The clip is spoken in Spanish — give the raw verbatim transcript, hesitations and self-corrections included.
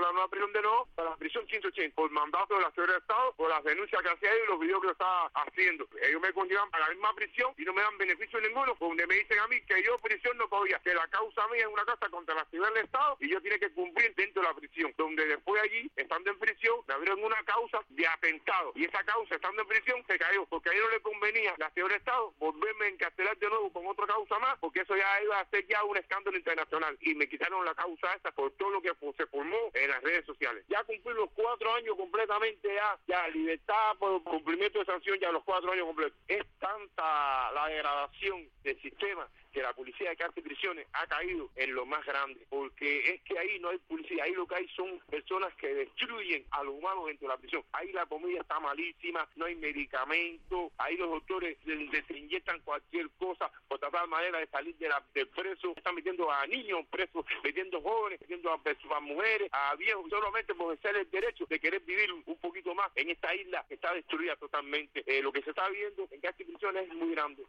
la nueva prisión de nuevo, para la prisión ciento ochenta, por mandato de la Seguridad del Estado, por las denuncias que hacía y los videos que yo estaba haciendo. Ellos me continúan a la misma prisión y no me dan beneficio ninguno, donde me dicen a mí que yo prisión no podía, que la causa mía es una causa contra la Seguridad del Estado y yo tiene que cumplir dentro de la prisión, donde después allí, estando en prisión, me abrieron una causa de atentado y esa causa, estando en prisión, se cayó, porque a ellos no le convenía la Seguridad del Estado volverme a encarcelar de nuevo con otra causa más, porque eso ya iba a ser ya un escándalo internacional y me quitaron la causa esa por todo lo que se formó en las redes sociales. Ya cumplí los cuatro años completamente, ya, ya libertad por cumplimiento de sanción, ya los cuatro años completos. Es tanta la degradación del sistema que la policía de cárcel y prisiones ha caído en lo más grande, porque es que ahí no hay policía, ahí lo que hay son personas que destruyen a los humanos dentro de la prisión. Ahí la comida está malísima, no hay medicamentos, ahí los doctores se, se inyectan cualquier cosa por tratar de manera de salir de la, del preso, están metiendo a niños presos, metiendo jóvenes, metiendo a, a mujeres, a viejos, solamente por ejercer el derecho de querer vivir un, un poquito más en esta isla que está destruida totalmente. Eh, lo que se está viendo en cárcel y prisiones es muy grande.